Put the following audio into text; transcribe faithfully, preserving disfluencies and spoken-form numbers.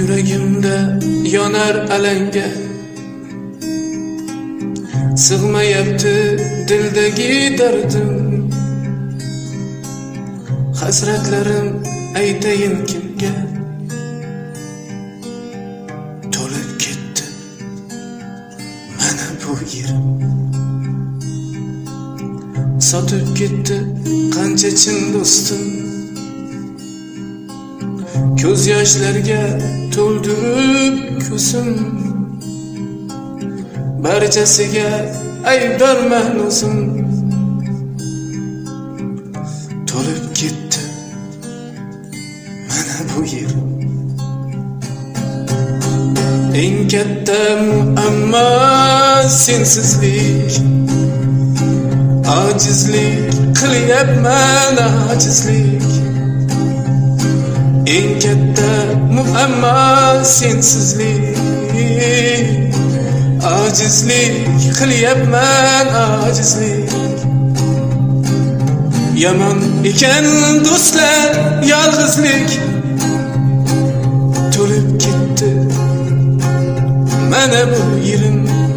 Yuragimda yonar alanga, sig'mayapti dildagi dardim. Hasratlarim aytayin kimga, to'lib ketdi mana bu yerim. Sotib ketdi qancha chin do'stim, ko'z yoshlarga to'ldirib ko'zim. Barchasiga aybdorman o'zim. To'lib ketdi mana bu yerim. Eng katta muammo sensizlik, ajizlik qilyapman ajizlik. Eng katta muammo sensizlik, ajizlik qilyapman ajizlik. Yomon ekan do'stlar yolg'izlik, to'lib ketdi mana bu yerim.